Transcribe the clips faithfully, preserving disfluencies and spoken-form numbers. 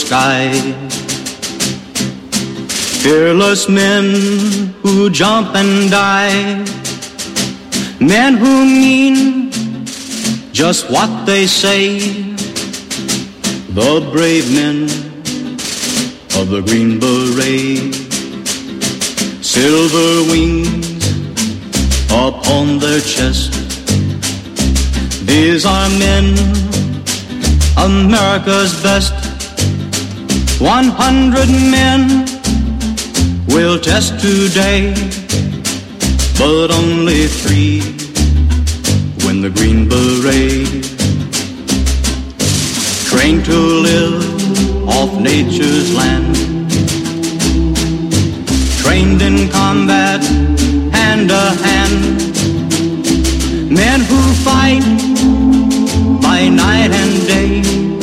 sky. Fearless men who jump and die, men who mean just what they say, the brave men of the Green Beret. Silver wings upon their chest, these are men, America's best. One hundred men will test today, but only three win the Green Beret. Trained to live off nature's land, trained in combat hand to hand, men who fight by night and day,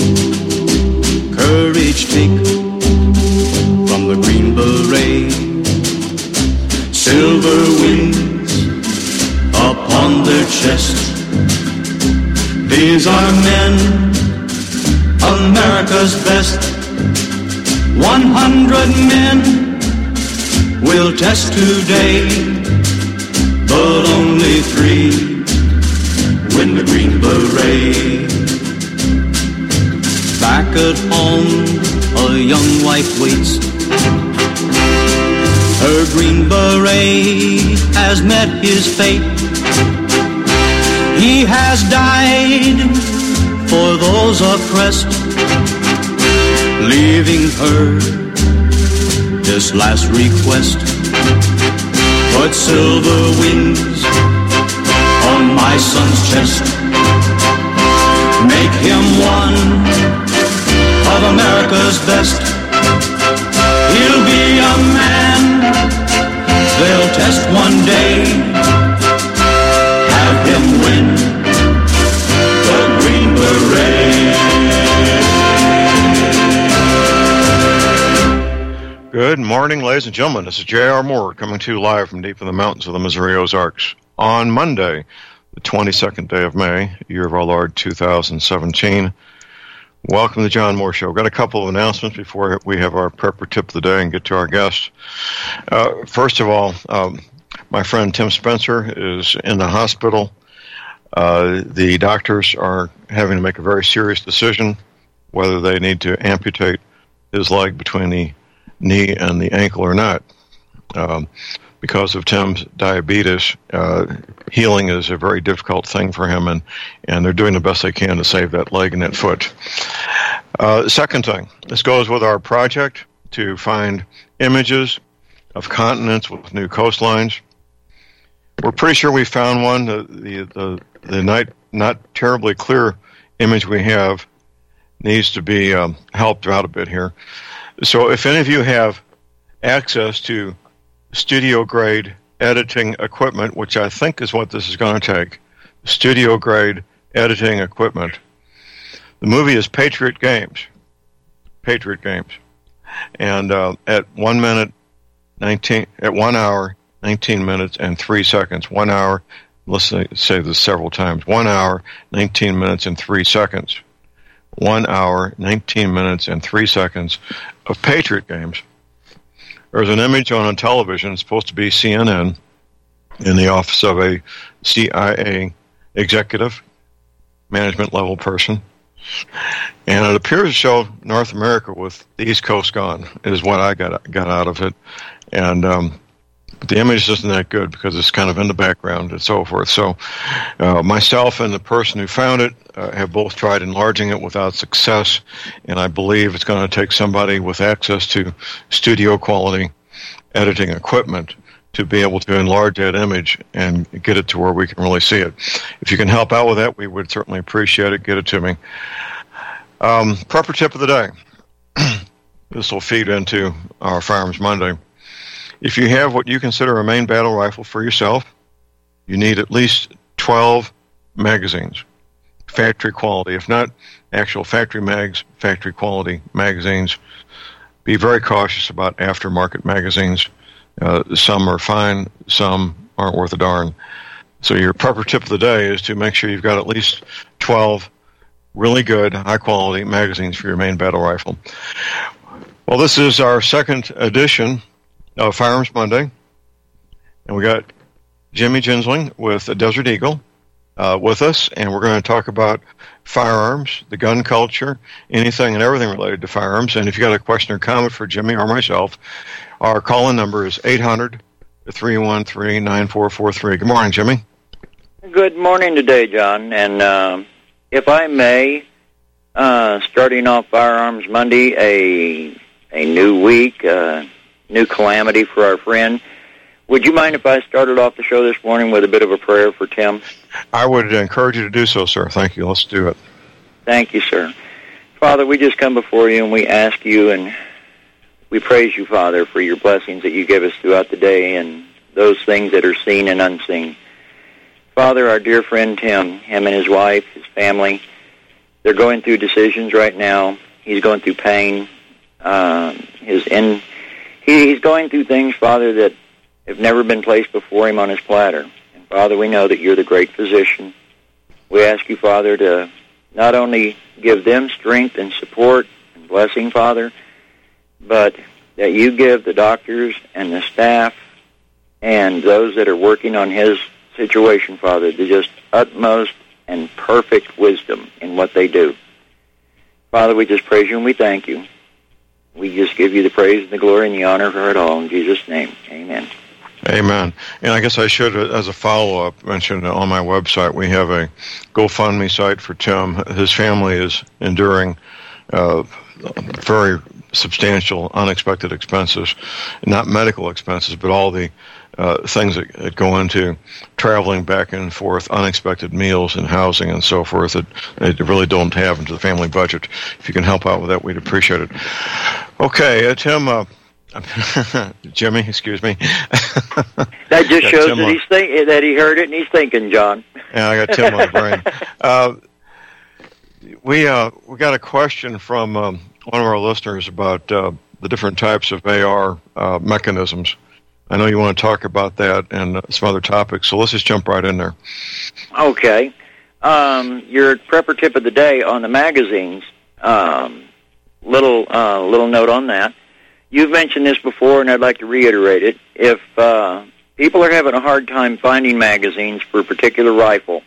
courage take from the Green Beret. Silver wings upon their chest, these are men, America's best. One hundred men will test today, but only three win the Green Beret. Back at home, a young wife waits. Her Green Beret has met his fate. He has died for those oppressed, leaving her this last request. Put silver wings on my son's chest, make him one of America's best. He'll be a man they'll test one day, have him win the Green Beret. Good morning, ladies and gentlemen. This is J R. Moore coming to you live from deep in the mountains of the Missouri Ozarks on Monday, the twenty-second day of May, year of our Lord two thousand seventeen. Welcome to the John Moore Show. We've got a couple of announcements before we have our prepper tip of the day and get to our guest. Uh, first of all, um, my friend Tim Spencer is in the hospital. Uh, the doctors are having to make a very serious decision whether they need to amputate his leg between the knee and the ankle or not. Um, because of Tim's diabetes, uh, healing is a very difficult thing for him, and, and they're doing the best they can to save that leg and that foot. Uh, second thing, this goes with our project to find images of continents with new coastlines. We're pretty sure we found one. The the the, the night, not terribly clear image we have needs to be um, helped out a bit here. So if any of you have access to studio-grade editing equipment, which I think is what this is going to take, studio-grade editing equipment. The movie is Patriot Games. Patriot Games. And uh, at one minute, nineteen, at one hour, nineteen minutes, and three seconds. One hour, let's say, say this several times. One hour, nineteen minutes, and three seconds. One hour, nineteen minutes, and three seconds of Patriot Games. There's an image on a television, it's supposed to be C N N, in the office of a C I A executive, management level person. And it appears to show North America with the East Coast gone, is what I got got out of it. And um, the image isn't that good because it's kind of in the background and so forth. So uh, myself and the person who found it uh, have both tried enlarging it without success, and I believe it's going to take somebody with access to studio quality editing equipment to be able to enlarge that image and get it to where we can really see it. If you can help out with that, we would certainly appreciate it. Get it to me. Um, prepper tip of the day. This will feed into our Firearms Monday. If you have what you consider a main battle rifle for yourself, you need at least twelve magazines, factory quality. If not actual factory mags, factory quality magazines. Be very cautious about aftermarket magazines. Uh, some are fine, some aren't worth a darn. So your prepper tip of the day is to make sure you've got at least twelve really good, high-quality magazines for your main battle rifle. Well, this is our second edition of Firearms Monday, and we got Jimmy Gensling with Desert Eagle uh, with us, and we're going to talk about firearms, the gun culture, anything and everything related to firearms. And if you got a question or comment for Jimmy or myself, our call-in number is eight hundred, three one three, nine four four three. Good morning, Jimmy. Good morning today, John. And uh, if I may, uh, starting off Firearms Monday, a a new week, uh, new calamity for our friend. Would you mind if I started off the show this morning with a bit of a prayer for Tim? I would encourage you to do so, sir. Thank you. Let's do it. Thank you, sir. Father, we just come before you and we ask you and we praise you, Father, for your blessings that you give us throughout the day and those things that are seen and unseen. Father, our dear friend Tim, him and his wife, his family, they're going through decisions right now. He's going through pain. Uh, his in, he, he's going through things, Father, that have never been placed before him on his platter. And Father, we know that you're the great physician. We ask you, Father, to not only give them strength and support and blessing, Father, but that you give the doctors and the staff and those that are working on his situation, Father, the just utmost and perfect wisdom in what they do. Father, we just praise you and we thank you. We just give you the praise and the glory and the honor for it all. In Jesus' name, amen. Amen. And I guess I should, as a follow-up, mention on my website we have a GoFundMe site for Tim. His family is enduring uh, very substantial, unexpected expenses, not medical expenses, but all the uh, things that, that go into traveling back and forth, unexpected meals and housing and so forth that they really don't have into the family budget. If you can help out with that, we'd appreciate it. Okay, uh, Tim... Uh, Jimmy, excuse me. That just shows that he's think- that he heard it and he's thinking, John. Yeah, I got Tim on the brain. Uh, we uh, we got a question from um, one of our listeners about uh, the different types of A R uh, mechanisms. I know you want to talk about that and uh, some other topics, so let's just jump right in there. Okay. Um, your prepper tip of the day on the magazines. Um, little uh, little note on that. You've mentioned this before, and I'd like to reiterate it. If uh, people are having a hard time finding magazines for a particular rifle,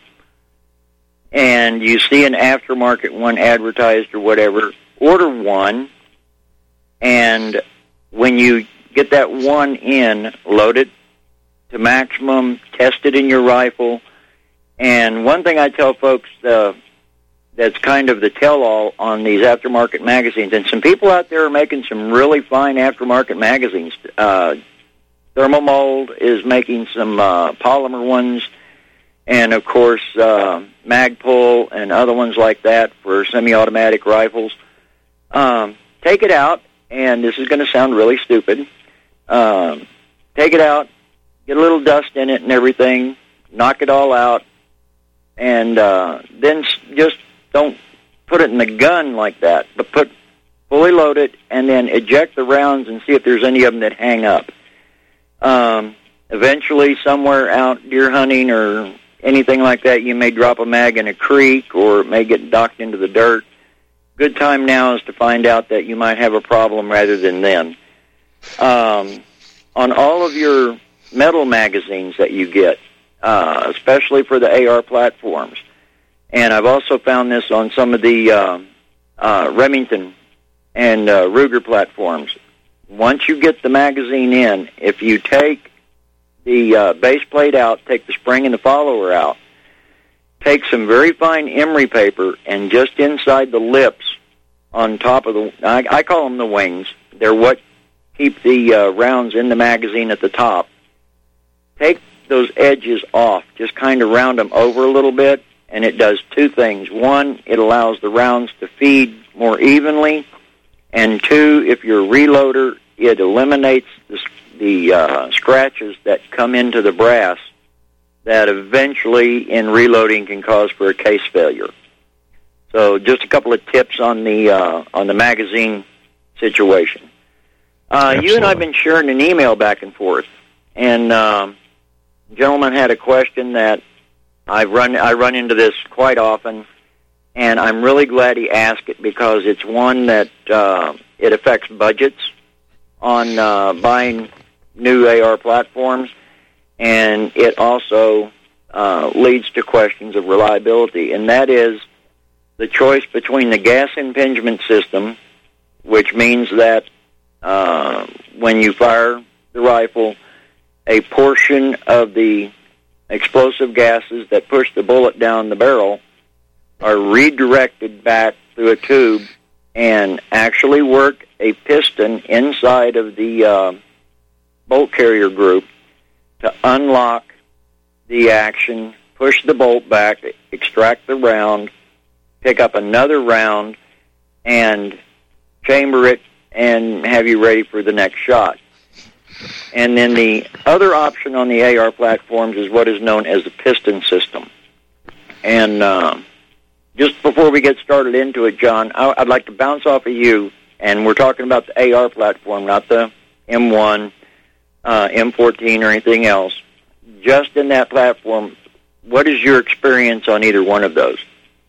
and you see an aftermarket one advertised or whatever, order one, and when you get that one in, load it to maximum, test it in your rifle. And one thing I tell folks, uh, that's kind of the tell-all on these aftermarket magazines. And some people out there are making some really fine aftermarket magazines. Uh, Thermomold is making some uh, polymer ones, and, of course, uh, Magpul and other ones like that for semi-automatic rifles. Um, take it out, and this is going to sound really stupid. Um, take it out, get a little dust in it and everything, knock it all out, and uh, then just... don't put it in the gun like that, but put fully load it and then eject the rounds and see if there's any of them that hang up. Um, eventually, somewhere out deer hunting or anything like that, you may drop a mag in a creek or it may get docked into the dirt. Good time now is to find out that you might have a problem rather than then. Um, on all of your metal magazines that you get, uh, especially for the A R platforms, and I've also found this on some of the uh, uh, Remington and uh, Ruger platforms. Once you get the magazine in, if you take the uh, base plate out, take the spring and the follower out, take some very fine emery paper, and just inside the lips on top of the, I, I call them the wings, they're what keep the uh, rounds in the magazine at the top. Take those edges off, just kind of round them over a little bit, and it does two things. One, it allows the rounds to feed more evenly, and two, if you're a reloader, it eliminates the, the uh, scratches that come into the brass that eventually in reloading can cause for a case failure. So just a couple of tips on the uh, on the magazine situation. Uh, you and I have been sharing an email back and forth, and um, a gentleman had a question that I've run I run into this quite often, and I'm really glad he asked it because it's one that uh, it affects budgets on uh, buying new A R platforms, and it also uh, leads to questions of reliability, and that is the choice between the gas impingement system, which means that uh, when you fire the rifle, a portion of the explosive gases that push the bullet down the barrel are redirected back through a tube and actually work a piston inside of the uh, bolt carrier group to unlock the action, push the bolt back, extract the round, pick up another round, and chamber it and have you ready for the next shot. And then the other option on the A R platforms is what is known as the piston system. And uh, just before we get started into it, John, I'd like to bounce off of you, and we're talking about the A R platform, not the M one, uh, M fourteen, or anything else. Just in that platform, what is your experience on either one of those?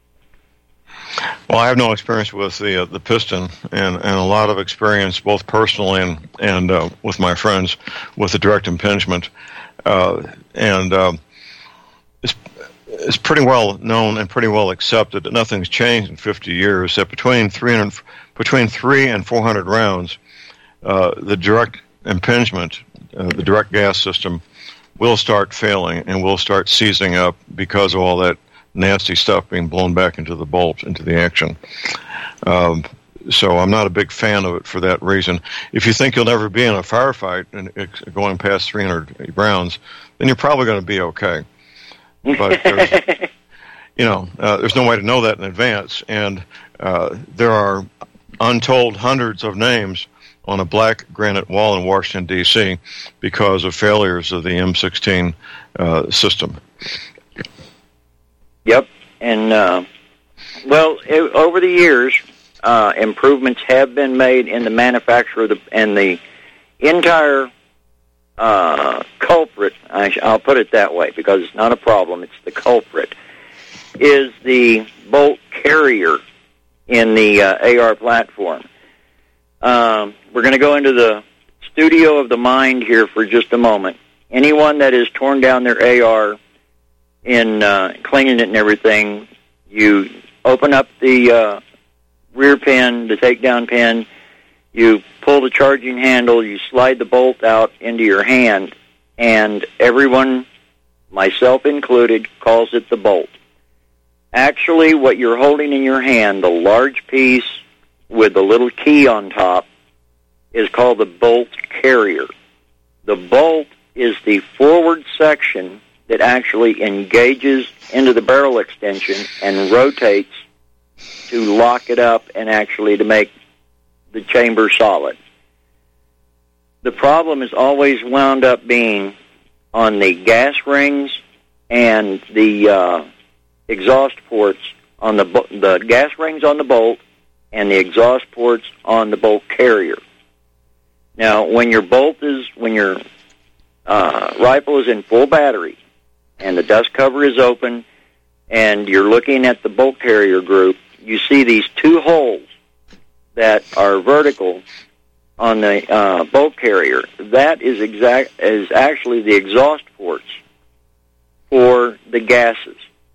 Well, I have no experience with the uh, the piston, and, and a lot of experience, both personally and and uh, with my friends, with the direct impingement, uh, and uh, it's it's pretty well known and pretty well accepted that nothing's changed in fifty years. That between three hundred, between three and four hundred rounds, uh, the direct impingement, uh, the direct gas system, will start failing and will start seizing up because of all that nasty stuff being blown back into the bolt, into the action. Um, so I'm not a big fan of it for that reason. If you think you'll never be in a firefight and it's going past three hundred rounds, then you're probably going to be okay. But there's, you know, uh, there's no way to know that in advance, and uh, there are untold hundreds of names on a black granite wall in Washington, D C because of failures of the M sixteen uh, system. Yep, and, uh, well, it, over the years, uh, improvements have been made in the manufacture of the, and the entire uh, culprit, I, I'll put it that way because it's not a problem, it's the culprit, is the bolt carrier in the uh, A R platform. Um, we're going to go into the studio of the mind here for just a moment. Anyone that has torn down their A R in uh, cleaning it and everything, you open up the uh, rear pin, the takedown pin, you pull the charging handle, you slide the bolt out into your hand, and everyone, myself included, calls it the bolt. Actually, what you're holding in your hand, the large piece with the little key on top, is called the bolt carrier. The bolt is the forward section that actually engages into the barrel extension and rotates to lock it up and actually to make the chamber solid. The problem is always wound up being on the gas rings and the uh, exhaust ports on the the gas rings on the bolt and the exhaust ports on the bolt carrier. Now, when your bolt is when your uh, rifle is in full battery and the dust cover is open, and you're looking at the bolt carrier group, you see these two holes that are vertical on the uh, bolt carrier. That is exact is actually the exhaust ports for the gases.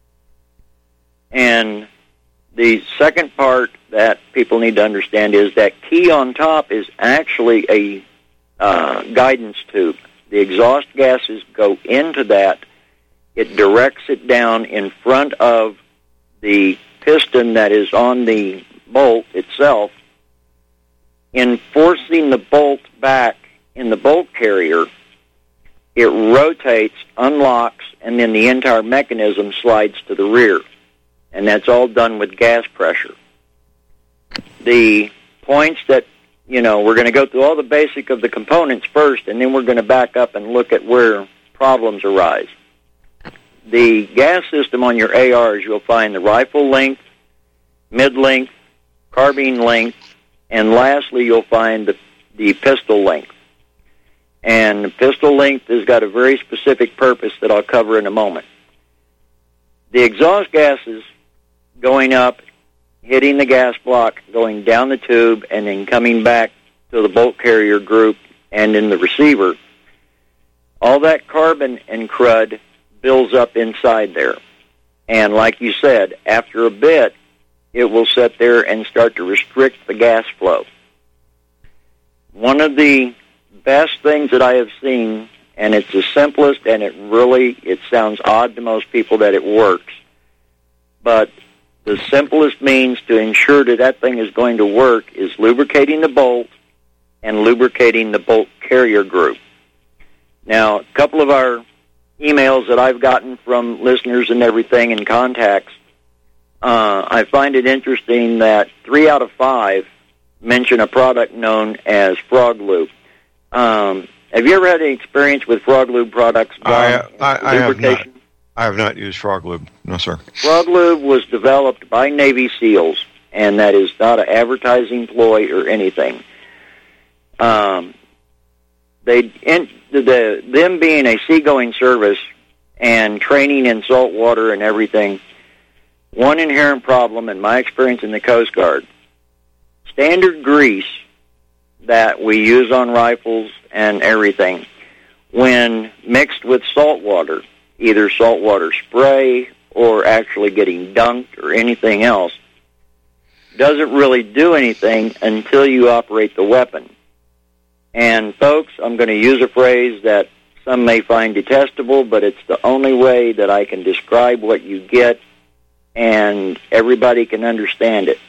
And the second part that people need to understand is that key on top is actually a uh, guidance tube. The exhaust gases go into that. It directs it down in front of the piston that is on the bolt itself. In forcing the bolt back in the bolt carrier, it rotates, unlocks, and then the entire mechanism slides to the rear. And that's all done with gas pressure. The points that, you know, we're going to go through all the basic of the components first, and then we're going to back up and look at where problems arise. The gas system on your A Rs, you'll find the rifle length, mid-length, carbine length, and lastly, you'll find the, the pistol length. And the pistol length has got a very specific purpose that I'll cover in a moment. The exhaust gases going up, hitting the gas block, going down the tube, and then coming back to the bolt carrier group and in the receiver, all that carbon and crud builds up inside there. And like you said, after a bit, it will sit there and start to restrict the gas flow. One of the best things that I have seen, and it's the simplest, and it really, it sounds odd to most people that it works, but the simplest means to ensure that that thing is going to work is lubricating the bolt and lubricating the bolt carrier group. Now, a couple of our emails that I've gotten from listeners and everything and contacts, uh, I find it interesting that three out of five mention a product known as Frog Lube. Um, have you ever had any experience with Frog Lube products? I, I, I have not. I have not used Frog Lube. No, sir. Frog Lube was developed by Navy SEALs, and that is not an advertising ploy or anything. Um, they in, the them being a seagoing service and training in salt water and everything, one inherent problem in my experience in the Coast Guard, standard grease that we use on rifles and everything, when mixed with salt water, either saltwater spray or actually getting dunked or anything else, doesn't really do anything until you operate the weapon. And folks, I'm going to use a phrase that some may find detestable, but it's the only way that I can describe what you get and everybody can understand it.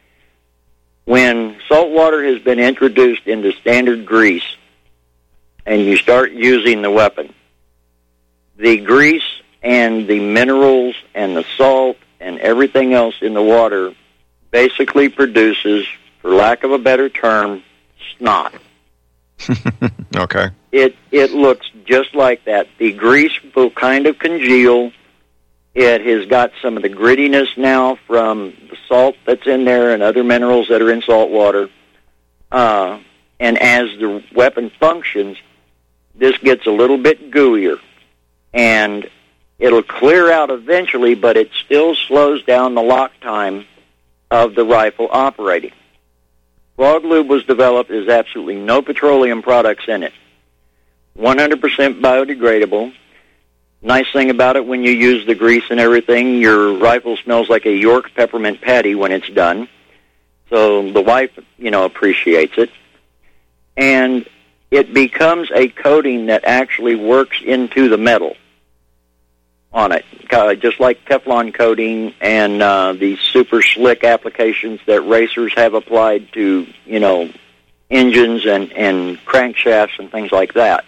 When salt water has been introduced into standard grease and you start using the weapon, the grease and the minerals and the salt and everything else in the water basically produces, for lack of a better term, snot. Okay. It it looks just like that. The grease will kind of congeal. It has got some of the grittiness now from the salt that's in there and other minerals that are in salt water. Uh, and as the weapon functions, this gets a little bit gooier. And it'll clear out eventually, but it still slows down the lock time of the rifle operating. Frog Lube was developed. There's absolutely no petroleum products in it. one hundred percent biodegradable. Nice thing about it, when you use the grease and everything, your rifle smells like a York peppermint patty when it's done. So the wife, you know, appreciates it. And it becomes a coating that actually works into the metal on it, just like Teflon coating and uh, the super slick applications that racers have applied to, you know, engines and, and crankshafts and things like that.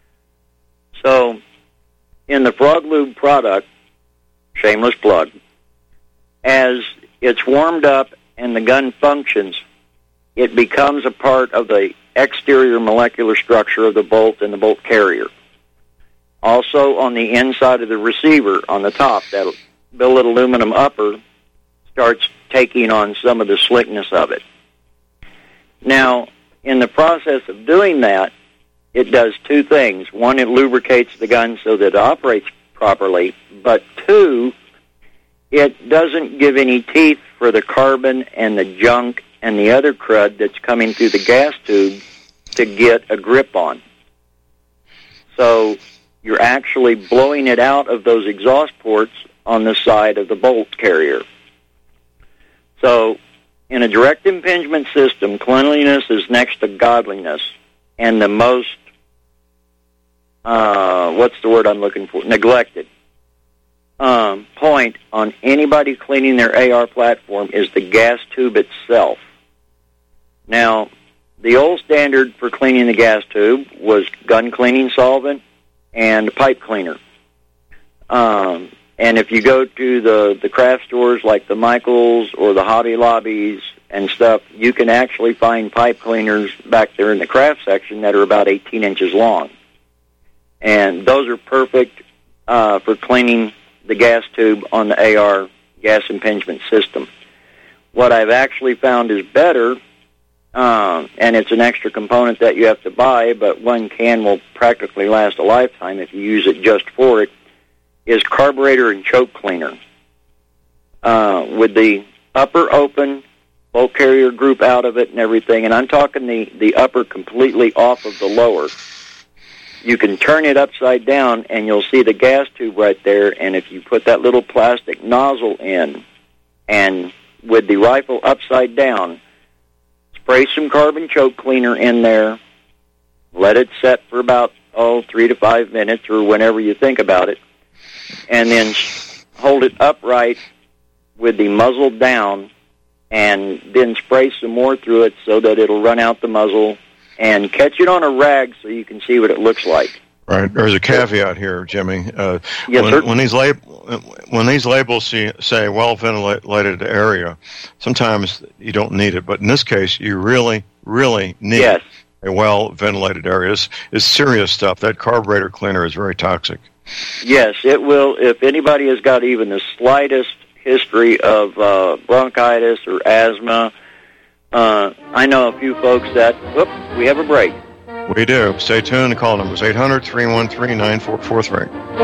So in the Frog Lube product, shameless plug, as it's warmed up and the gun functions, it becomes a part of the exterior molecular structure of the bolt and the bolt carrier. Also, on the inside of the receiver, on the top, that billet aluminum upper starts taking on some of the slickness of it. Now, in the process of doing that, it does two things. One, it lubricates the gun so that it operates properly, but two, it doesn't give any teeth for the carbon and the junk and the other crud that's coming through the gas tube to get a grip on. So you're actually blowing it out of those exhaust ports on the side of the bolt carrier. So in a direct impingement system, cleanliness is next to godliness, and the most, uh, what's the word I'm looking for, neglected um, point on anybody cleaning their A R platform is the gas tube itself. Now, the old standard for cleaning the gas tube was gun cleaning solvent and pipe cleaner. Um, and if you go to the, the craft stores like the Michaels or the Hobby Lobbies and stuff, you can actually find pipe cleaners back there in the craft section that are about eighteen inches long. And those are perfect uh, for cleaning the gas tube on the A R gas impingement system. What I've actually found is better, Uh, and it's an extra component that you have to buy, but one can will practically last a lifetime if you use it just for it, is carburetor and choke cleaner. uh, with the upper open, bolt carrier group out of it and everything, and I'm talking the, the upper completely off of the lower, you can turn it upside down and you'll see the gas tube right there, and if you put that little plastic nozzle in and with the rifle upside down, spray some carbon choke cleaner in there, let it set for about, oh, three to five minutes or whenever you think about it, and then hold it upright with the muzzle down, and then spray some more through it so that it'll run out the muzzle, and catch it on a rag so you can see what it looks like. Right. There's a caveat here, Jimmy. Uh, yes, when, sir. When these, lab- when these labels see, say well-ventilated area, sometimes you don't need it. But in this case, you really, really need yes. a well-ventilated area. It's, it's serious stuff. That carburetor cleaner is very toxic. Yes, it will. If anybody has got even the slightest history of uh, bronchitis or asthma, uh, I know a few folks that, whoop, we have a break. We do. Stay tuned. The call number is eight hundred, three one three, nine four four three.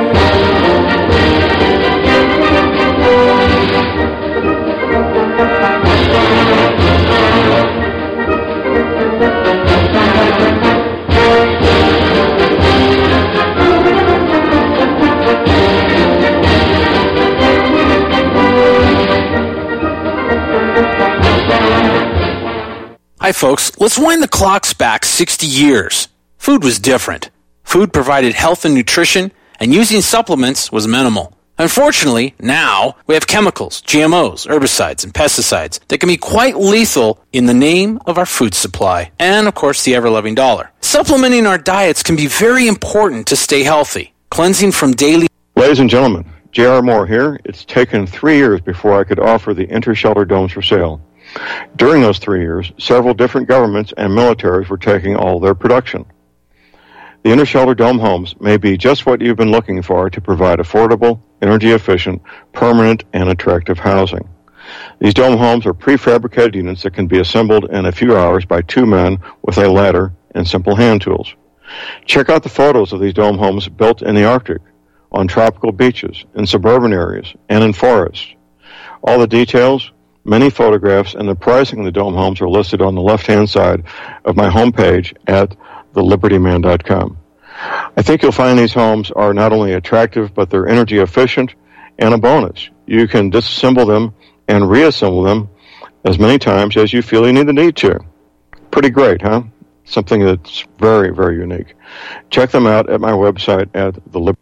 Hi, folks. Let's wind the clocks back sixty years. Food was different. Food provided health and nutrition, and using supplements was minimal. Unfortunately, now we have chemicals, G M Os, herbicides, and pesticides that can be quite lethal in the name of our food supply, and, of course, the ever-loving dollar. Supplementing our diets can be very important to stay healthy. Cleansing from daily... Ladies and gentlemen, J R. Moore here. It's taken three years before I could offer the inter-shelter domes for sale. During those three years, several different governments and militaries were taking all their production. The inter-shelter dome homes may be just what you've been looking for to provide affordable, energy-efficient, permanent, and attractive housing. These dome homes are prefabricated units that can be assembled in a few hours by two men with a ladder and simple hand tools. Check out the photos of these dome homes built in the Arctic, on tropical beaches, in suburban areas, and in forests. All the details, many photographs, and the pricing of the dome homes are listed on the left-hand side of my homepage at the liberty man dot com. I think you'll find these homes are not only attractive, but they're energy efficient, and a bonus. You can disassemble them and reassemble them as many times as you feel you need the need to. Pretty great, huh? Something that's very, very unique. Check them out at my website at the liberty.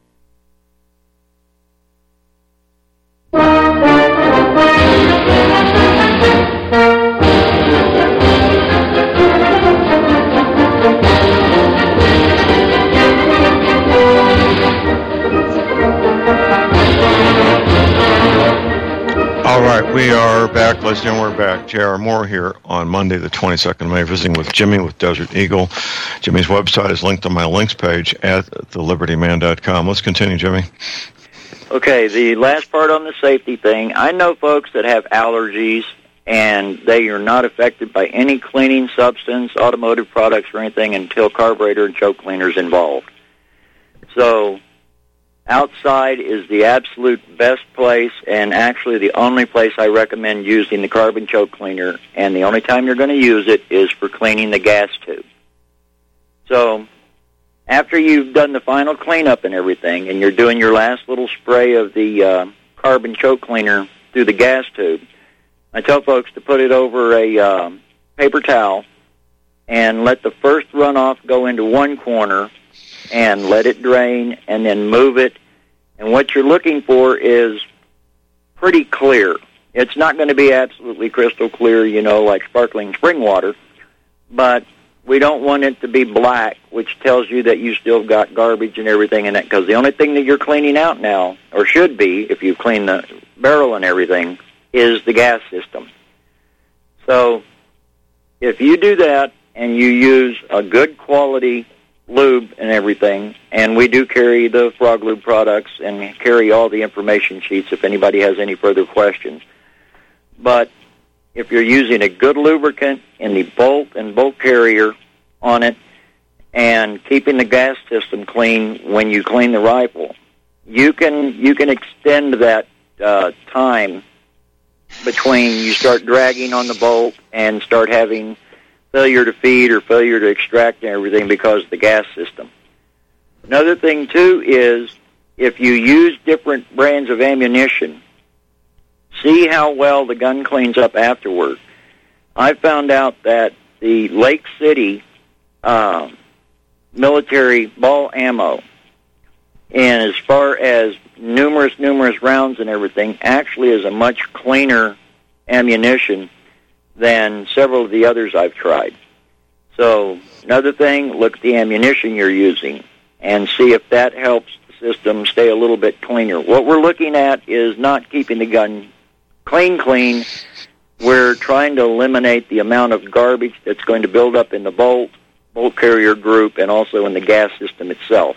All right, we are back. Ladies and gentlemen, we're back. J R. Moore here on Monday, the twenty-second of May, visiting with Jimmy with Desert Eagle. Jimmy's website is linked on my links page at the liberty man dot com. Let's continue, Jimmy. Okay, the last part on the safety thing. I know folks that have allergies, and they are not affected by any cleaning substance, automotive products, or anything until carburetor and choke cleaners involved. So outside is the absolute best place, and actually the only place I recommend using the carbon choke cleaner, and the only time you're going to use it is for cleaning the gas tube. So after you've done the final cleanup and everything, and you're doing your last little spray of the uh, carbon choke cleaner through the gas tube, I tell folks to put it over a uh, paper towel and let the first runoff go into one corner and let it drain, and then move it. And what you're looking for is pretty clear. It's not going to be absolutely crystal clear, you know, like sparkling spring water, but we don't want it to be black, which tells you that you still got garbage and everything in it, because the only thing that you're cleaning out now, or should be, if you clean the barrel and everything, is the gas system. So if you do that and you use a good quality lube and everything, and we do carry the Frog Lube products and carry all the information sheets if anybody has any further questions. But if you're using a good lubricant in the bolt and bolt carrier on it and keeping the gas system clean when you clean the rifle, you can you can extend that uh, time between you start dragging on the bolt and start having failure to feed or failure to extract and everything because of the gas system. Another thing, too, is if you use different brands of ammunition, see how well the gun cleans up afterward. I found out that the Lake City uh, military ball ammo, and as far as numerous, numerous rounds and everything, actually is a much cleaner ammunition than several of the others I've tried. So another thing, look at the ammunition you're using and see if that helps the system stay a little bit cleaner. What we're looking at is not keeping the gun clean, clean. We're trying to eliminate the amount of garbage that's going to build up in the bolt, bolt carrier group, and also in the gas system itself.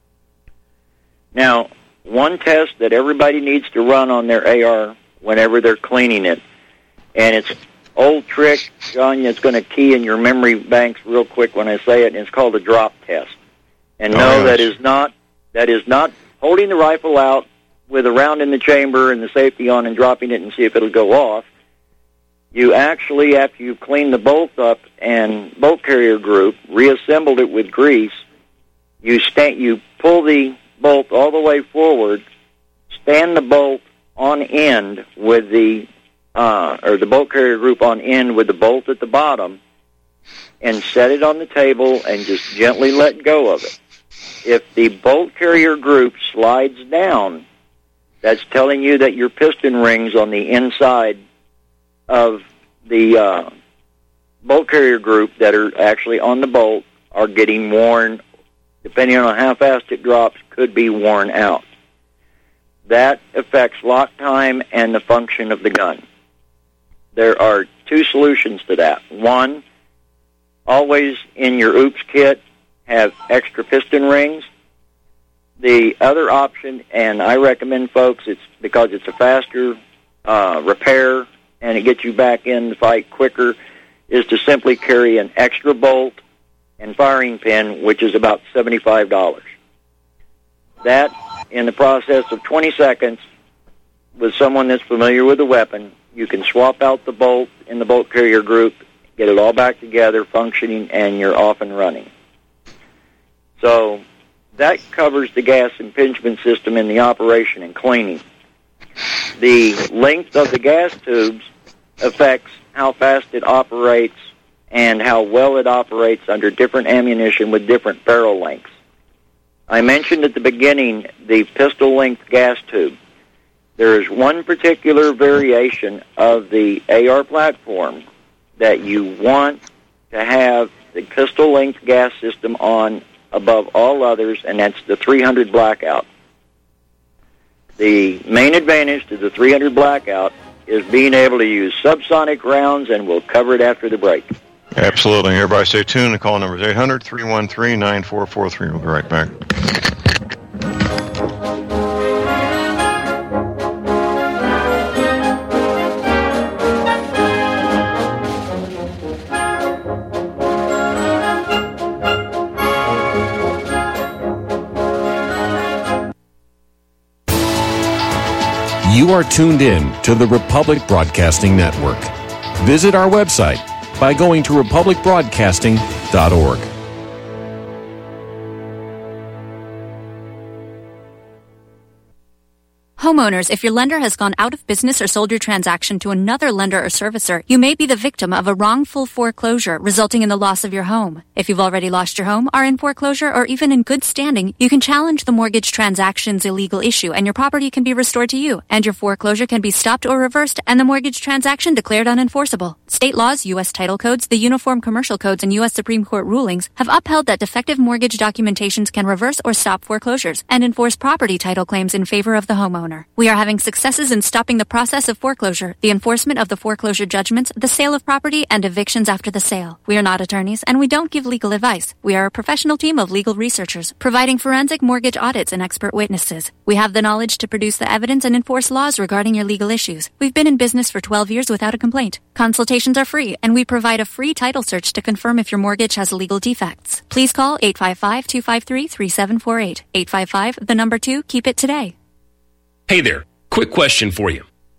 Now, one test that everybody needs to run on their A R whenever they're cleaning it, and it's old trick, John, it's going to key in your memory banks real quick when I say it, and it's called a drop test. And oh, no, yes. that is not that is not holding the rifle out with a round in the chamber and the safety on and dropping it and see if it'll go off. You actually, after you've cleaned the bolt up and bolt carrier group, reassembled it with grease, you stand, you pull the bolt all the way forward, stand the bolt on end with the, uh, or the bolt carrier group on end with the bolt at the bottom, and set it on the table and just gently let go of it. If the bolt carrier group slides down, that's telling you that your piston rings on the inside of the uh, bolt carrier group that are actually on the bolt are getting worn, depending on how fast it drops, could be worn out. That affects lock time and the function of the gun. There are two solutions to that. One, always in your OOPS kit, have extra piston rings. The other option, and I recommend folks, it's because it's a faster uh, repair and it gets you back in the fight quicker, is to simply carry an extra bolt and firing pin, which is about seventy-five dollars. That, in the process of twenty seconds, with someone that's familiar with the weapon, you can swap out the bolt in the bolt carrier group, get it all back together, functioning, and you're off and running. So that covers the gas impingement system in the operation and cleaning. The length of the gas tubes affects how fast it operates and how well it operates under different ammunition with different barrel lengths. I mentioned at the beginning the pistol-length gas tube. There is one particular variation of the A R platform that you want to have the pistol-length gas system on above all others, and that's the three hundred Blackout. The main advantage to the three hundred Blackout is being able to use subsonic rounds, and we'll cover it after the break. Absolutely. Everybody stay tuned. The call number is eight hundred, three one three, nine four four three. We'll be right back. You are tuned in to the Republic Broadcasting Network. Visit our website by going to republic broadcasting dot org. Homeowners, if your lender has gone out of business or sold your transaction to another lender or servicer, you may be the victim of a wrongful foreclosure resulting in the loss of your home. If you've already lost your home, are in foreclosure, or even in good standing, you can challenge the mortgage transaction's illegal issue and your property can be restored to you, and your foreclosure can be stopped or reversed and the mortgage transaction declared unenforceable. State laws, U S title codes, the Uniform Commercial Codes, and U S Supreme Court rulings have upheld that defective mortgage documentations can reverse or stop foreclosures and enforce property title claims in favor of the homeowner. We are having successes in stopping the process of foreclosure, the enforcement of the foreclosure judgments, the sale of property, and evictions after the sale. We are not attorneys, and we don't give legal advice. We are a professional team of legal researchers, providing forensic mortgage audits and expert witnesses. We have the knowledge to produce the evidence and enforce laws regarding your legal issues. We've been in business for twelve years without a complaint. Consultations are free, and we provide a free title search to confirm if your mortgage has legal defects. Please call eight five five, two five three, three seven four eight. eight five five, the number two, keep it today. Hey there, quick question for you.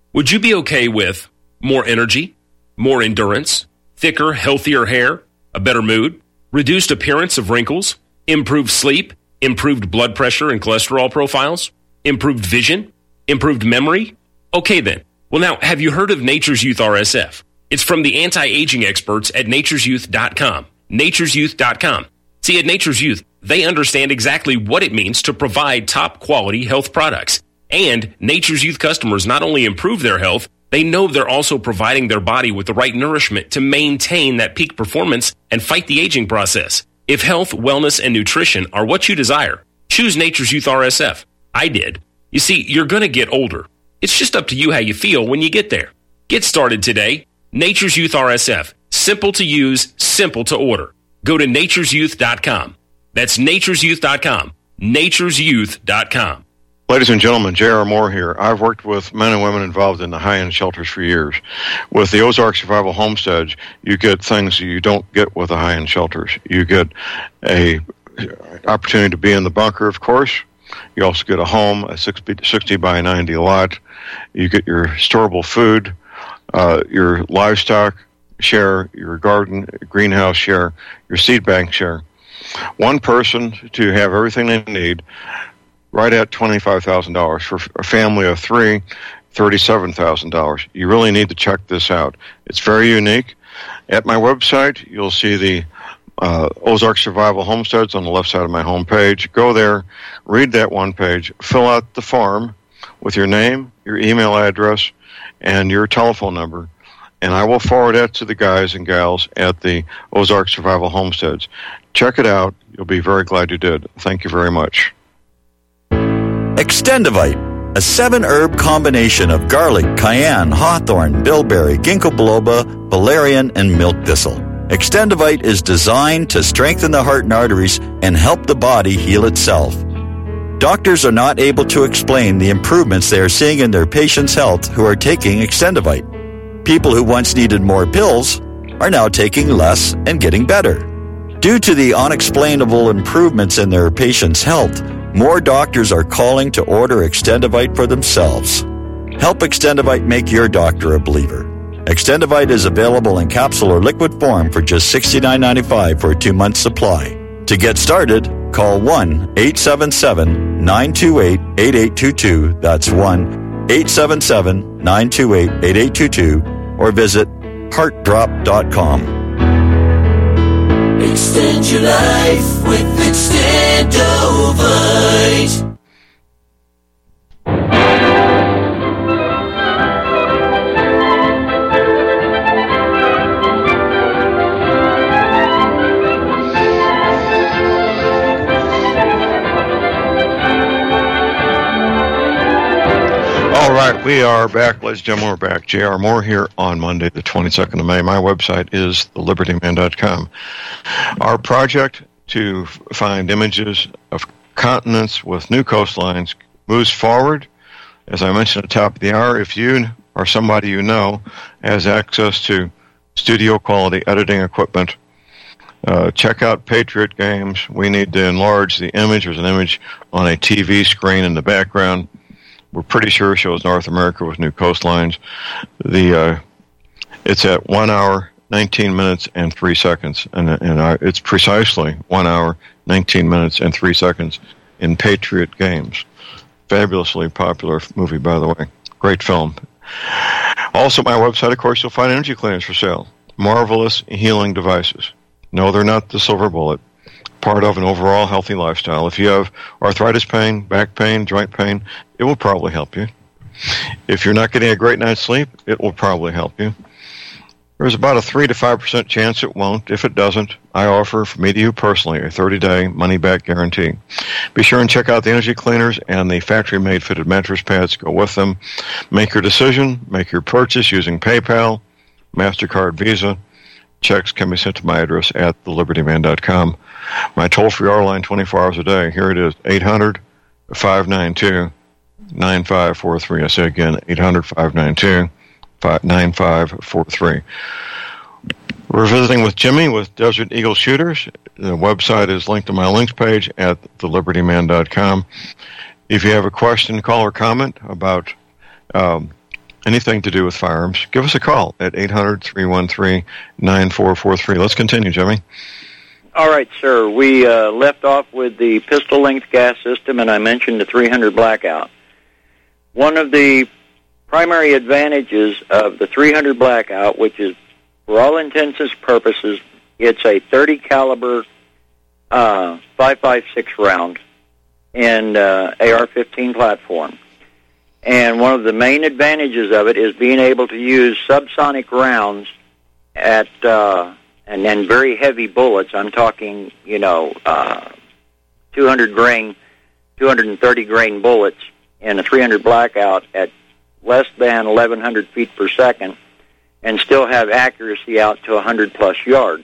Would you be okay with more energy, more endurance, thicker, healthier hair, a better mood, reduced appearance of wrinkles, improved sleep, improved blood pressure and cholesterol profiles, improved vision, improved memory? Okay then. Well now, have you heard of Nature's Youth R S F? It's from the anti-aging experts at natures youth dot com. natures youth dot com. See, at Nature's Youth, they understand exactly what it means to provide top-quality health products. And Nature's Youth customers not only improve their health, they know they're also providing their body with the right nourishment to maintain that peak performance and fight the aging process. If health, wellness, and nutrition are what you desire, choose Nature's Youth R S F. I did. You see, you're going to get older. It's just up to you how you feel when you get there. Get started today. Nature's Youth R S F. Simple to use, simple to order. Go to natures youth dot com. That's natures youth dot com. natures youth dot com. Ladies and gentlemen, J R. Moore here. I've worked with men and women involved in the high-end shelters for years. With the Ozark Survival Homesteads, you get things you don't get with the high-end shelters. You get a opportunity to be in the bunker, of course. You also get a home, a sixty by ninety lot. You get your storable food, uh, your livestock share, your garden, greenhouse share, your seed bank share. One person to have everything they need, right at twenty-five thousand dollars. For a family of three, thirty-seven thousand dollars. You really need to check this out. It's very unique. At my website, you'll see the uh, Ozark Survival Homesteads on the left side of my homepage. Go there, read that one page, fill out the form with your name, your email address, and your telephone number, and I will forward that to the guys and gals at the Ozark Survival Homesteads. Check it out. You'll be very glad you did. Thank you very much. Extendivite, a seven-herb combination of garlic, cayenne, hawthorn, bilberry, ginkgo biloba, valerian, and milk thistle. Extendivite is designed to strengthen the heart and arteries and help the body heal itself. Doctors are not able to explain the improvements they are seeing in their patients' health who are taking Extendivite. People who once needed more pills are now taking less and getting better. Due to the unexplainable improvements in their patients' health, more doctors are calling to order Extendivite for themselves. Help Extendivite make your doctor a believer. Extendivite is available in capsule or liquid form for just sixty-nine ninety-five for a two-month supply. To get started, call one eight seven seven, nine two eight, eight eight two two. That's one eight seven seven, nine two eight, eight eight two two. Or visit heart drop dot com. Extend your life with Extendovite. All right, we are back, ladies and gentlemen. We're back. J R. Moore here on Monday, the twenty-second of May. My website is the liberty man dot com. Our project to find images of continents with new coastlines moves forward. As I mentioned at the top of the hour, if you or somebody you know has access to studio-quality editing equipment, uh, check out Patriot Games. We need to enlarge the image. There's an image on a T V screen in the background. We're pretty sure it shows North America with new coastlines. The uh, it's at one hour, nineteen minutes, and three seconds, and and uh, it's precisely one hour, nineteen minutes, and three seconds in Patriot Games. Fabulously popular movie, by the way. Great film. Also, my website, of course, you'll find energy cleaners for sale. Marvelous healing devices. No, they're not the silver bullet. Part of an overall healthy lifestyle. If you have arthritis pain, back pain, joint pain, it will probably help you. If you're not getting a great night's sleep, it will probably help you. There's about a three to five percent chance it won't. If it doesn't, I offer, for me to you personally, a thirty-day money-back guarantee. Be sure and check out the energy cleaners and the factory-made fitted mattress pads. Go with them. Make your decision. Make your purchase using PayPal, MasterCard, Visa. Checks can be sent to my address at the liberty man dot com. My toll-free hour line twenty-four hours a day. Here it is, eight hundred, five nine two, nine five four three. I say again, eight hundred, five nine two, nine five four three. We're visiting with Jimmy with Desert Eagle Shooters. The website is linked to my links page at the liberty man dot com. If you have a question, call, or comment about um, anything to do with firearms, give us a call at eight hundred, three one three, nine four four three. Let's continue, Jimmy. All right, sir. We uh, left off with the pistol-length gas system, and I mentioned the three hundred blackout. One of the primary advantages of the three hundred blackout, which is, for all intents and purposes, it's a thirty caliber uh, five five six round in uh, A R fifteen platform. And one of the main advantages of it is being able to use subsonic rounds at, uh, and then very heavy bullets. I'm talking, you know, uh, two hundred grain, two hundred thirty grain bullets in a three hundred blackout at less than eleven hundred feet per second, and still have accuracy out to one hundred plus yards.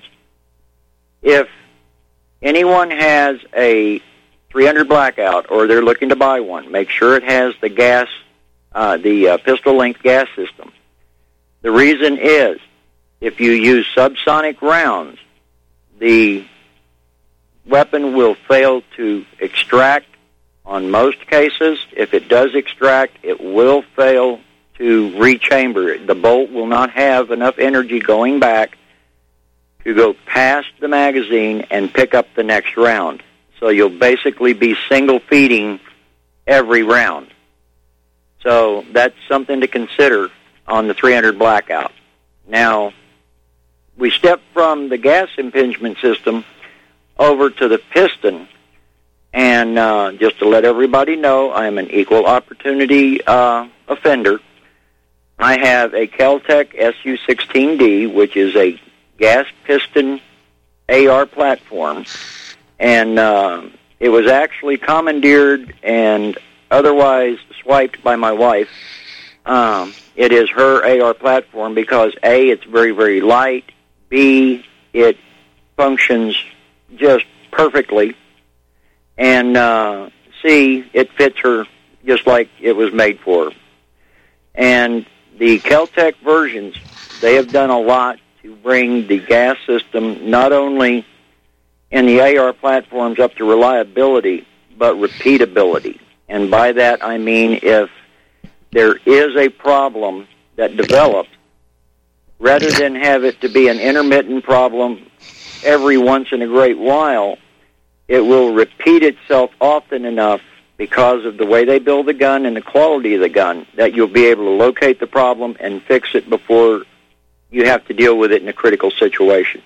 If anyone has a three hundred blackout, or they're looking to buy one, make sure it has the gas, uh, the uh, pistol-length gas system. The reason is, if you use subsonic rounds, the weapon will fail to extract on most cases. If it does extract, it will fail to rechamber. The bolt will not have enough energy going back to go past the magazine and pick up the next round. So you'll basically be single feeding every round. So that's something to consider on the three hundred blackout. Now, we step from the gas impingement system over to the piston. And uh, just to let everybody know, I'm an equal opportunity uh, offender. I have a Kel-Tec S U sixteen D, which is a gas piston A R platform. And uh, it was actually commandeered and otherwise swiped by my wife. Um, it is her A R platform because, A, it's very, very light. B, it functions just perfectly. And uh, C, it fits her just like it was made for her. And the Kel-Tec versions, they have done a lot to bring the gas system not only in the A R platforms up to reliability, but repeatability. And by that I mean if there is a problem that develops, rather than have it to be an intermittent problem every once in a great while, it will repeat itself often enough because of the way they build the gun and the quality of the gun that you'll be able to locate the problem and fix it before you have to deal with it in a critical situation.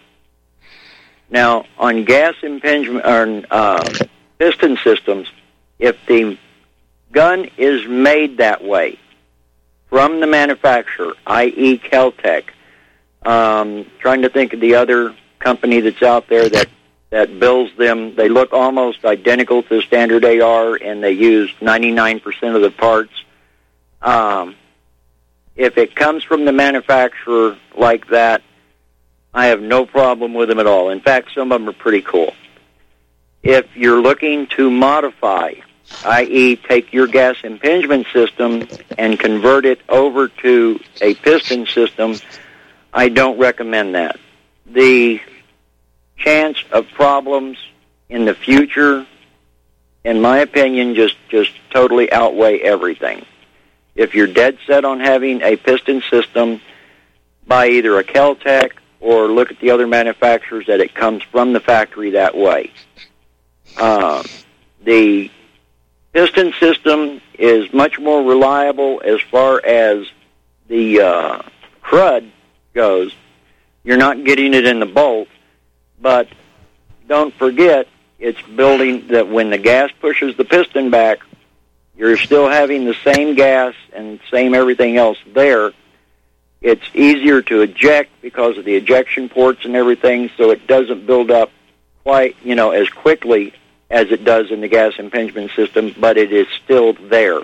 Now, on gas impingement or uh, piston systems, if the gun is made that way from the manufacturer, that is. Kel-Tec, um, trying to think of the other company that's out there that, that builds them, they look almost identical to the standard A R, and they use ninety-nine percent of the parts. Um, if it comes from the manufacturer like that, I have no problem with them at all. In fact, some of them are pretty cool. If you're looking to modify, that is take your gas impingement system and convert it over to a piston system, I don't recommend that. The chance of problems in the future, in my opinion, just, just totally outweigh everything. If you're dead set on having a piston system, buy either a Kel-Tec or look at the other manufacturers that it comes from the factory that way. Uh, the piston system is much more reliable as far as the uh, crud goes. You're not getting it in the bolt, but don't forget it's building that when the gas pushes the piston back, you're still having the same gas and same everything else there. It's easier to eject because of the ejection ports and everything, so it doesn't build up quite, you know, as quickly as it does in the gas impingement system, but it is still there.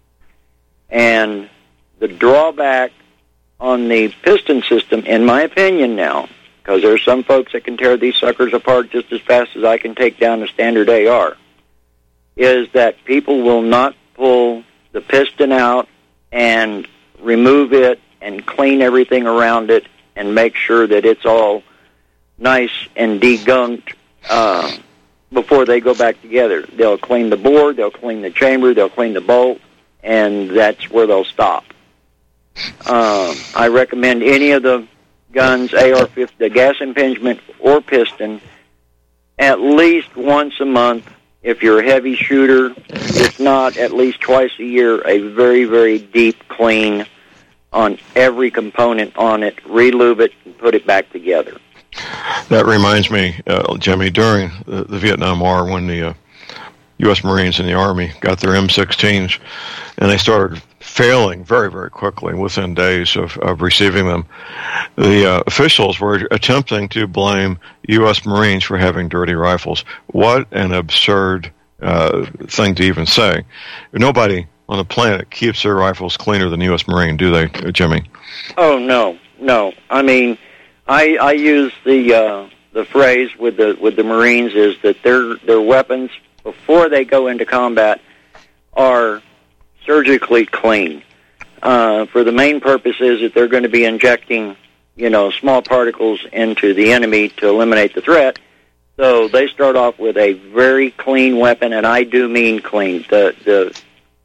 And the drawback on the piston system, in my opinion now, because there are some folks that can tear these suckers apart just as fast as I can take down a standard A R, is that people will not pull the piston out and remove it and clean everything around it and make sure that it's all nice and degunked uh, before they go back together. They'll clean the board, they'll clean the chamber, they'll clean the bolt, and that's where they'll stop. Um, I recommend any of the guns, A R fifty, the gas impingement or piston, at least once a month. If you're a heavy shooter, if not, at least twice a year, a very, very deep clean on every component on it, relube it, and put it back together. That reminds me, uh, Jimmy, during the, the Vietnam War, when the uh, U S Marines and the Army got their M sixteens, and they started failing very, very quickly within days of, of receiving them, the uh, officials were attempting to blame U S Marines for having dirty rifles. What an absurd uh, thing to even say. Nobody on the planet keeps their rifles cleaner than U S Marine, do they, Jimmy? Oh, no, no. I mean, I, I use the uh, the phrase with the with the Marines is that their their weapons, before they go into combat, are surgically clean. Uh, for the main purpose is that they're going to be injecting, you know, small particles into the enemy to eliminate the threat. So they start off with a very clean weapon, and I do mean clean. The the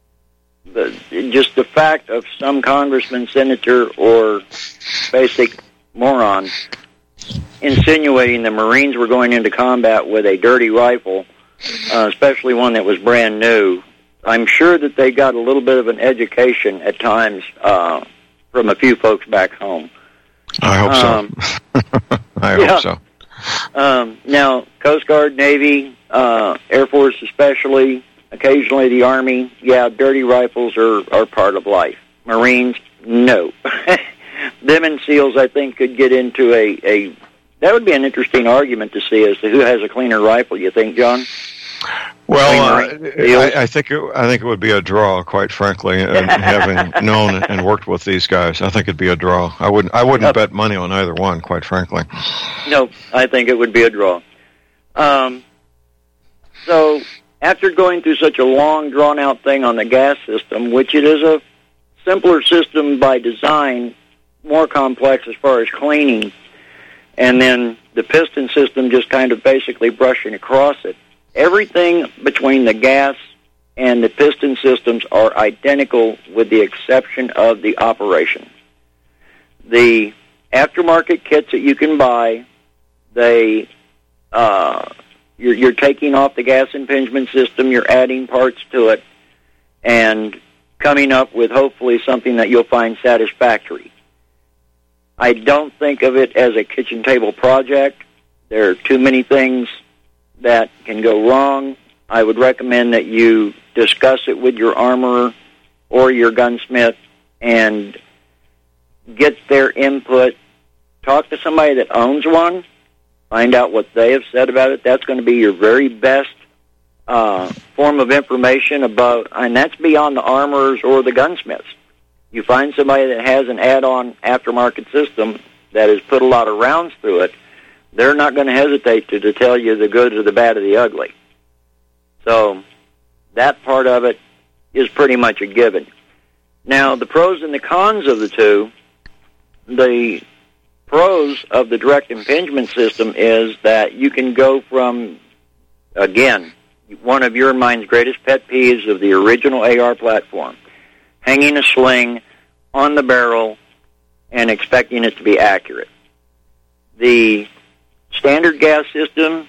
the just the fact of some congressman, senator, or basic moron insinuating the Marines were going into combat with a dirty rifle, uh, especially one that was brand new. I'm sure that they got a little bit of an education at times uh, from a few folks back home. I hope um, so. I yeah. hope so. Um, now, Coast Guard, Navy, uh, Air Force especially, occasionally the Army, yeah, dirty rifles are, are part of life. Marines, no. Them and SEALs, I think, could get into a, a... That would be an interesting argument to see as to who has a cleaner rifle, you think, John? Well, uh, I, I think it, I think it would be a draw, quite frankly. And having known and worked with these guys, I think it'd be a draw. I wouldn't I wouldn't yep. bet money on either one, quite frankly. No, I think it would be a draw. Um, so after going through such a long, drawn-out thing on the gas system, which it is a simpler system by design, more complex as far as cleaning, and then the piston system just kind of basically brushing across it, everything between the gas and the piston systems are identical with the exception of the operation. The aftermarket kits that you can buy, they uh, you're, you're taking off the gas impingement system, you're adding parts to it, and coming up with hopefully something that you'll find satisfactory. I don't think of it as a kitchen table project. There are too many things that can go wrong. I would recommend that you discuss it with your armorer or your gunsmith and get their input. Talk to somebody that owns one. Find out what they have said about it. That's going to be your very best uh, form of information about, and that's beyond the armorers or the gunsmiths. You find somebody that has an add-on aftermarket system that has put a lot of rounds through it, they're not going to hesitate to, to tell you the good or the bad or the ugly. So that part of it is pretty much a given. Now, the pros and the cons of the two, the pros of the direct impingement system is that you can go from, again, one of your and mine's greatest pet peeves of the original A R platform, hanging a sling on the barrel and expecting it to be accurate. The standard gas system,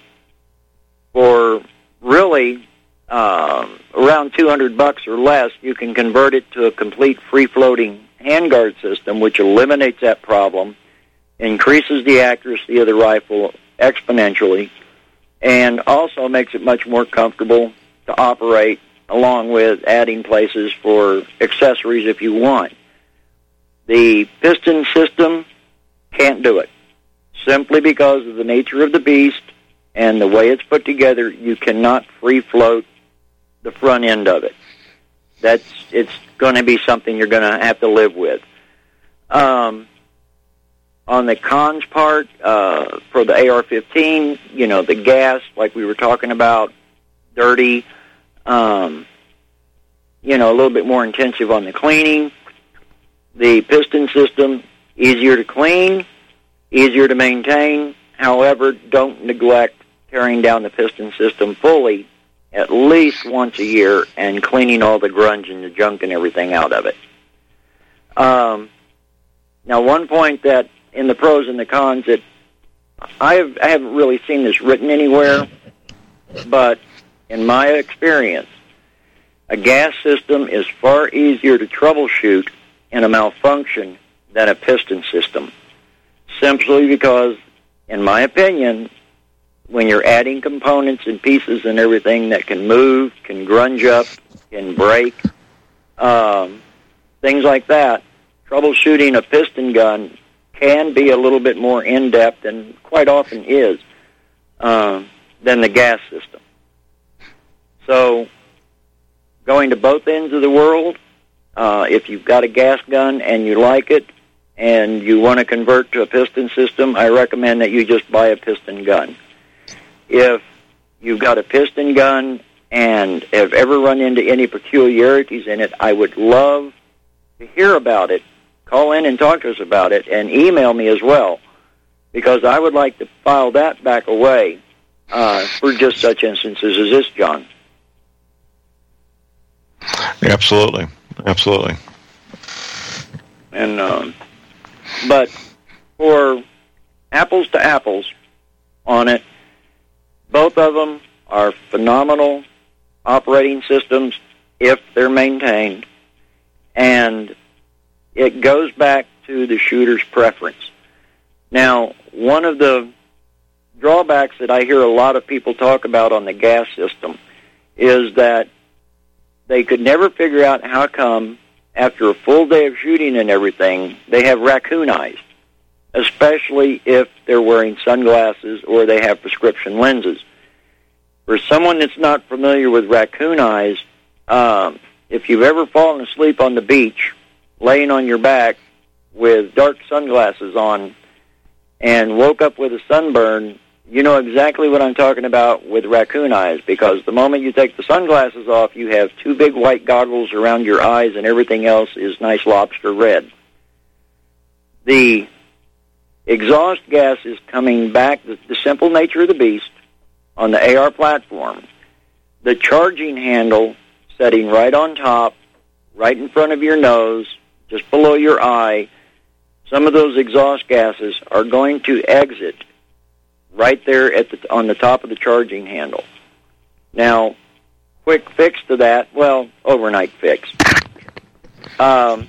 for really uh, around two hundred bucks or less, you can convert it to a complete free-floating handguard system, which eliminates that problem, increases the accuracy of the rifle exponentially, and also makes it much more comfortable to operate, along with adding places for accessories if you want. The piston system can't do it. Simply because of the nature of the beast and the way it's put together, you cannot free float the front end of it. That's it's going to be something you're going to have to live with. Um, on the cons part, uh, for the A R fifteen, you know, the gas, like we were talking about, dirty, um, you know, a little bit more intensive on the cleaning. The piston system, easier to clean, easier to maintain. However, don't neglect tearing down the piston system fully at least once a year and cleaning all the grunge and the junk and everything out of it. Um, Now, one point that in the pros and the cons that I, have, I haven't really seen this written anywhere, but in my experience, a gas system is far easier to troubleshoot in a malfunction than a piston system, simply because, in my opinion, when you're adding components and pieces and everything that can move, can grunge up, can break, um, things like that, troubleshooting a piston gun can be a little bit more in-depth, and quite often is, uh, than the gas system. So, going to both ends of the world, uh, if you've got a gas gun and you like it, and you want to convert to a piston system, I recommend that you just buy a piston gun. If you've got a piston gun and have ever run into any peculiarities in it, I would love to hear about it. Call in and talk to us about it, and email me as well, because I would like to file that back away uh, for just such instances as this, John. Absolutely, absolutely. And um, but for apples to apples on it, both of them are phenomenal operating systems if they're maintained, and it goes back to the shooter's preference. Now, one of the drawbacks that I hear a lot of people talk about on the gas system is that they could never figure out how come, after a full day of shooting and everything, they have raccoon eyes, especially if they're wearing sunglasses or they have prescription lenses. For someone that's not familiar with raccoon eyes, um, if you've ever fallen asleep on the beach, laying on your back with dark sunglasses on, and woke up with a sunburn, you know exactly what I'm talking about with raccoon eyes, because the moment you take the sunglasses off, you have two big white goggles around your eyes, and everything else is nice lobster red. The exhaust gas is coming back, the, the simple nature of the beast, on the A R platform. The charging handle setting right on top, right in front of your nose, just below your eye, some of those exhaust gases are going to exit right there at the, on the top of the charging handle. Now, quick fix to that, well, overnight fix. Um,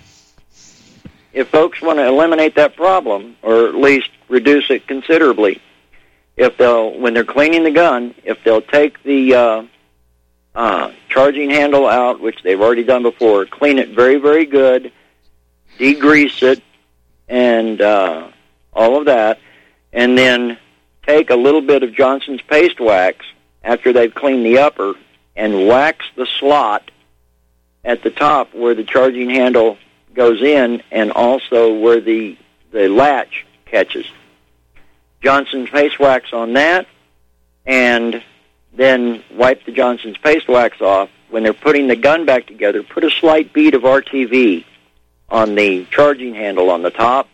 if folks want to eliminate that problem, or at least reduce it considerably, if they'll, when they're cleaning the gun, if they'll take the uh, uh, charging handle out, which they've already done before, clean it very, very good, degrease it, and uh, all of that, and then take a little bit of Johnson's paste wax after they've cleaned the upper and wax the slot at the top where the charging handle goes in, and also where the, the latch catches. Johnson's paste wax on that, and then wipe the Johnson's paste wax off. When they're putting the gun back together, put a slight bead of R T V on the charging handle on the top.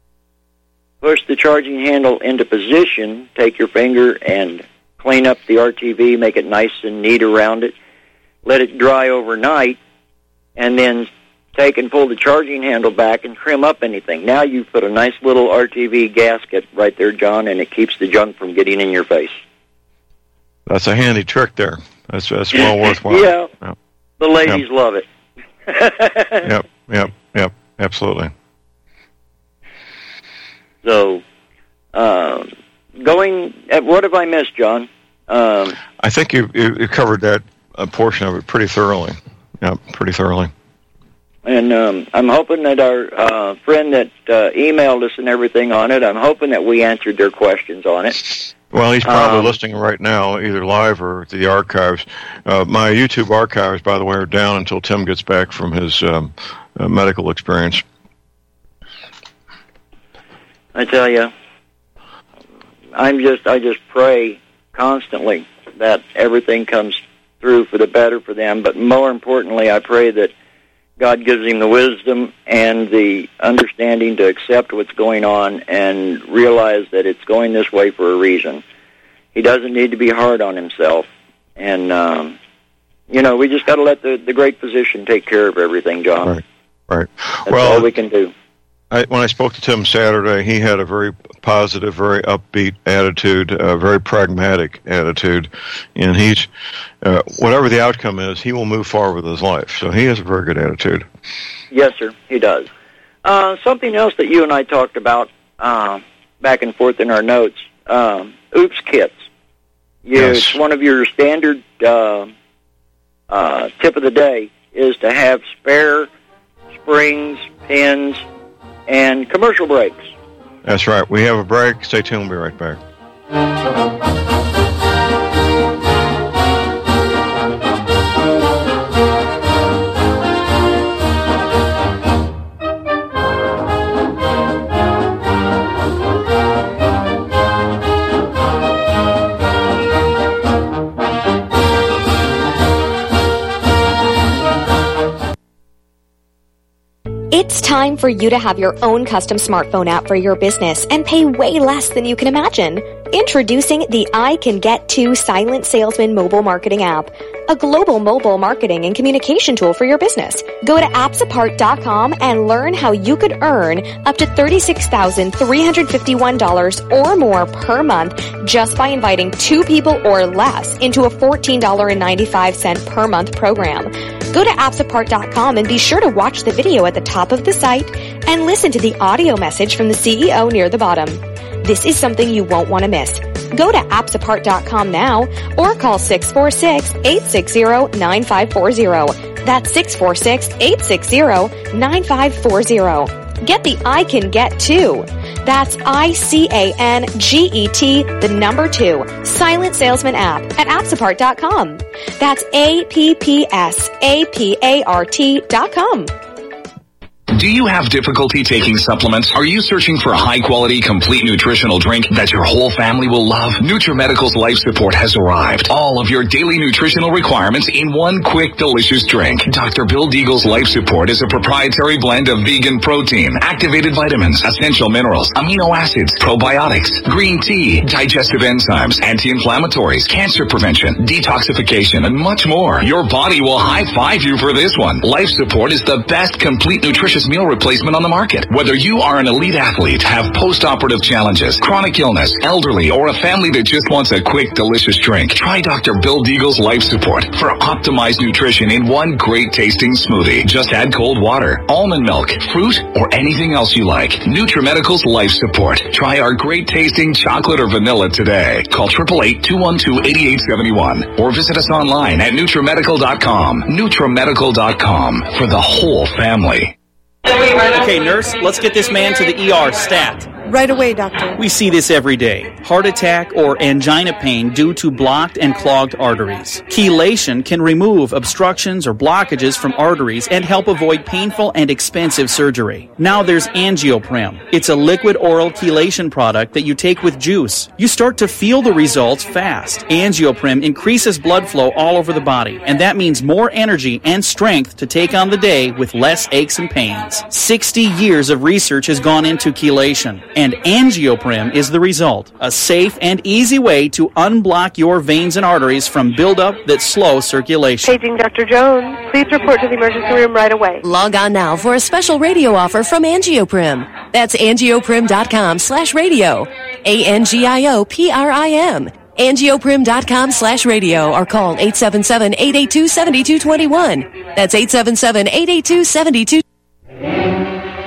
Push the charging handle into position, take your finger and clean up the R T V, make it nice and neat around it. Let it dry overnight, and then take and pull the charging handle back and trim up anything. Now you've put a nice little R T V gasket right there, John, and it keeps the junk from getting in your face. That's a handy trick there. That's, that's well worthwhile. Yeah, yep. The ladies yep. love it. Yep, yep, yep, absolutely. So, uh, going, at, what have I missed, John? Um, I think you, you, you covered that uh, portion of it pretty thoroughly. Yeah, pretty thoroughly. And um, I'm hoping that our uh, friend that uh, emailed us and everything on it, I'm hoping that we answered their questions on it. Well, he's probably um, listening right now, either live or the archives. Uh, my YouTube archives, by the way, are down until Tim gets back from his um, uh, medical experience. I tell you, I'm just, I just pray constantly that everything comes through for the better for them. But more importantly, I pray that God gives him the wisdom and the understanding to accept what's going on and realize that it's going this way for a reason. He doesn't need to be hard on himself. And, um, you know, we just got to let the, the great physician take care of everything, John. Right, right. That's well, all we can do. I, when I spoke to Tim Saturday, he had a very positive, very upbeat attitude, a very pragmatic attitude, and he's uh, whatever the outcome is, he will move forward with his life. So he has a very good attitude. Yes, sir, he does. Uh, something else that you and I talked about uh, back and forth in our notes, um, oops kits. You, Yes. It's one of your standard uh, uh, tip of the day is to have spare springs, pins, and commercial brakes. That's right. We have a break. Stay tuned. We'll be right back. It's time for you to have your own custom smartphone app for your business and pay way less than you can imagine. Introducing the I Can Get To Silent Salesman mobile marketing app, a global mobile marketing and communication tool for your business. Go to apps apart dot com and learn how you could earn up to thirty-six thousand three hundred fifty-one dollars or more per month just by inviting two people or less into a fourteen dollars and ninety-five cents per month program. Go to apps apart dot com and be sure to watch the video at the top of the site and listen to the audio message from the C E O near the bottom. This is something you won't want to miss. Go to apps apart dot com now or call six four six, eight six zero, nine five four zero. That's six four six, eight six zero, nine five four zero. Get the I Can Get To. That's I C A N G E T, the number two, Silent Salesman app at apps apart dot com. That's A P P S A P A R T dot com. Do you have difficulty taking supplements? Are you searching for a high-quality, complete nutritional drink that your whole family will love? NutriMedical's Life Support has arrived. All of your daily nutritional requirements in one quick, delicious drink. Doctor Bill Deagle's Life Support is a proprietary blend of vegan protein, activated vitamins, essential minerals, amino acids, probiotics, green tea, digestive enzymes, anti-inflammatories, cancer prevention, detoxification, and much more. Your body will high-five you for this one. Life Support is the best complete nutritious meal replacement on the market. Whether you are an elite athlete, have post-operative challenges, chronic illness, elderly, or a family that just wants a quick, delicious drink, try Doctor Bill Deagle's Life Support for optimized nutrition in one great-tasting smoothie. Just add cold water, almond milk, fruit, or anything else you like. NutriMedical's Life Support. Try our great-tasting chocolate or vanilla today. Call eight eight eight, two one two, eight eight seven one or visit us online at NutriMedical dot com. NutriMedical dot com for the whole family. Okay, nurse, let's get this man to the E R stat. Right away, doctor. We see this every day. Heart attack or angina pain due to blocked and clogged arteries. Chelation can remove obstructions or blockages from arteries and help avoid painful and expensive surgery. Now there's Angioprim. It's a liquid oral chelation product that you take with juice. You start to feel the results fast. Angioprim increases blood flow all over the body, and that means more energy and strength to take on the day with less aches and pains. sixty years of research has gone into chelation, and Angioprim is the result. A safe and easy way to unblock your veins and arteries from buildup that slow circulation. Paging Doctor Jones. Please report to the emergency room right away. Log on now for a special radio offer from Angioprim. That's angioprim dot com slash radio. A N G I O P R I M. angioprim dot com slash radio or call eight seven seven, eight eight two, seven two two one. That's eight seven seven, eight eight two, seven two two one.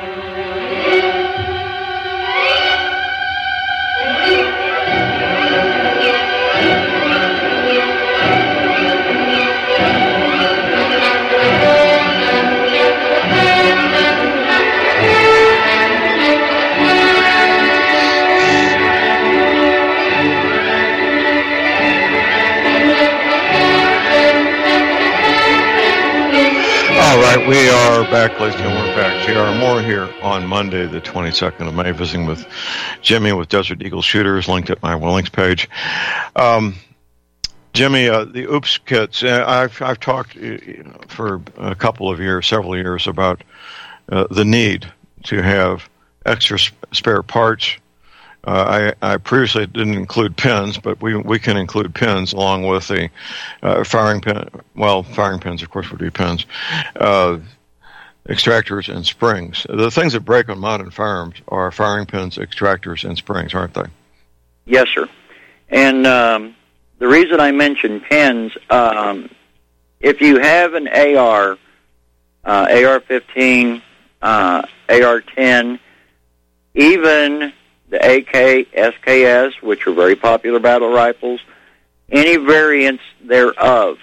All right, we are back, ladies and gentlemen. We're back. J R Moore here on Monday, the twenty-second of May, visiting with Jimmy with Desert Eagle Shooters, linked at my links page. Um, Jimmy, uh, the Oops kits, uh, I've, I've talked you know, for a couple of years, several years, about uh, the need to have extra sp- spare parts. Uh, I, I previously didn't include pins, but we we can include pins along with the uh, firing pin. Well, firing pins, of course, would be pins. Uh, extractors, and springs. The things that break on modern farms are firing pins, extractors, and springs, aren't they? Yes, sir. And um, the reason I mention pins, um, if you have an A R, uh, A R fifteen, uh, A R ten, even the A K, S K S, which are very popular battle rifles, any variants thereof,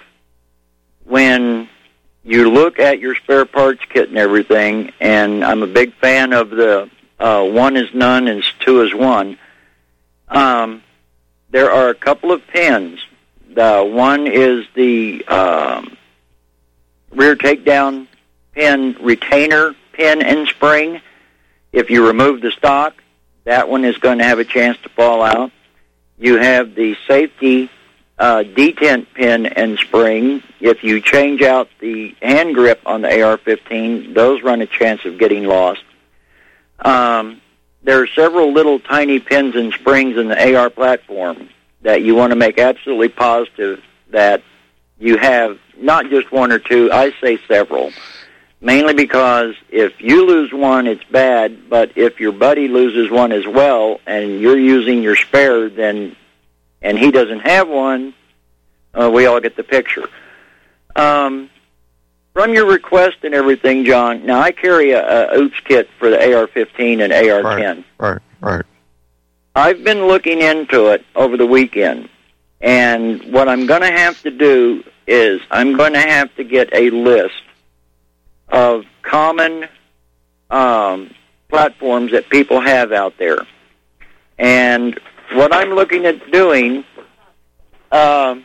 when you look at your spare parts kit and everything, and I'm a big fan of the uh, one is none and two is one, um, there are a couple of pins. The one is the um, rear takedown pin retainer pin and spring. If you remove the stock, that one is going to have a chance to fall out. You have the safety uh, detent pin and spring. If you change out the hand grip on the A R fifteen, those run a chance of getting lost. Um, there are several little tiny pins and springs in the A R platform that you want to make absolutely positive that you have not just one or two, I say several. Mainly because if you lose one, it's bad, but if your buddy loses one as well and you're using your spare, then and he doesn't have one, uh, we all get the picture. Um, from your request and everything, John, now I carry a, a OOPS kit for the A R fifteen and A R ten. Right, right, right. I've been looking into it over the weekend, and what I'm going to have to do is I'm going to have to get a list of common um, platforms that people have out there. And what I'm looking at doing, uh,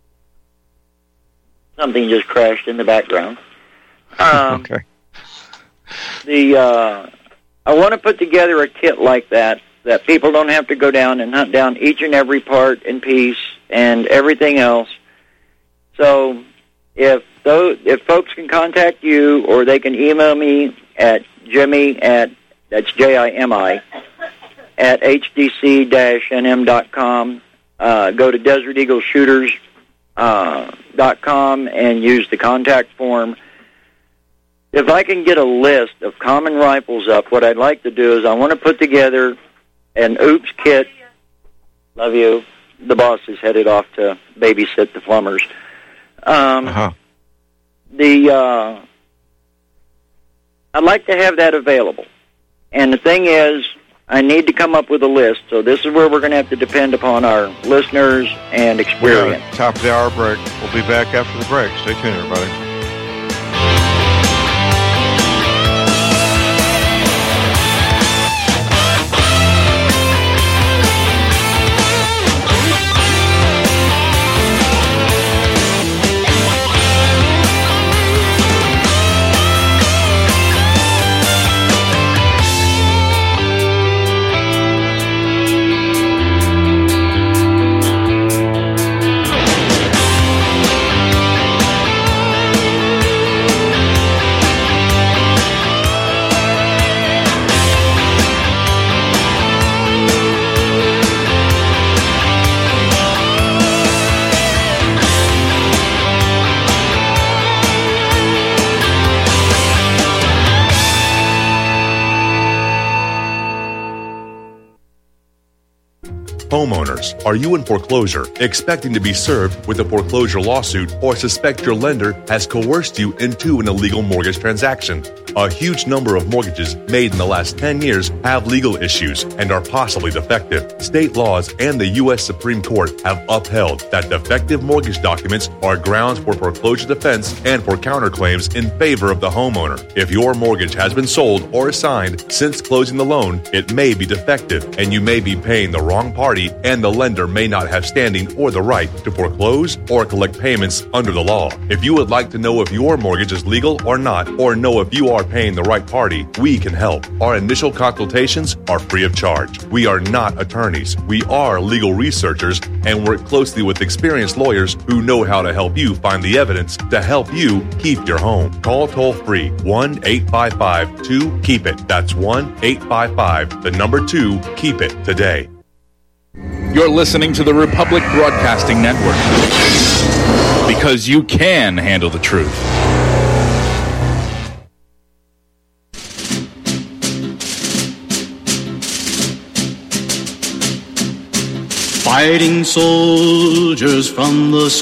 something just crashed in the background. Um, okay. The uh, I want to put together a kit like that, that people don't have to go down and hunt down each and every part and piece and everything else. So if those, if folks can contact you, or they can email me at Jimmy at, that's J I M I, at H D C N M dot com, uh, go to Desert Eagle Shooters dot com uh, and use the contact form. If I can get a list of common rifles up, what I'd like to do is I want to put together an OOPS kit. Love you. The boss is headed off to babysit the Plumbers. Um, uh-huh. The uh, I'd like to have that available. And the thing is, I need to come up with a list. So this is where we're going to have to depend upon our listeners and experience. We're top of the hour break. We'll be back after the break. Stay tuned, everybody. Homeowners, are you in foreclosure, expecting to be served with a foreclosure lawsuit, or suspect your lender has coerced you into an illegal mortgage transaction? A huge number of mortgages made in the last ten years have legal issues and are possibly defective. State laws and the U S Supreme Court have upheld that defective mortgage documents are grounds for foreclosure defense and for counterclaims in favor of the homeowner. If your mortgage has been sold or assigned since closing the loan, it may be defective and you may be paying the wrong party, and the lender may not have standing or the right to foreclose or collect payments under the law. If you would like to know if your mortgage is legal or not, or know if you are paying the right party, we can help. Our initial consultations are free of charge. We are not attorneys. We are legal researchers and work closely with experienced lawyers who know how to help you find the evidence to help you keep your home. Call toll free one eight five five two keep it. That's one eight five five, the number two, keep it today. You're listening to the Republic Broadcasting Network, because you can handle the truth. fighting soldiers from the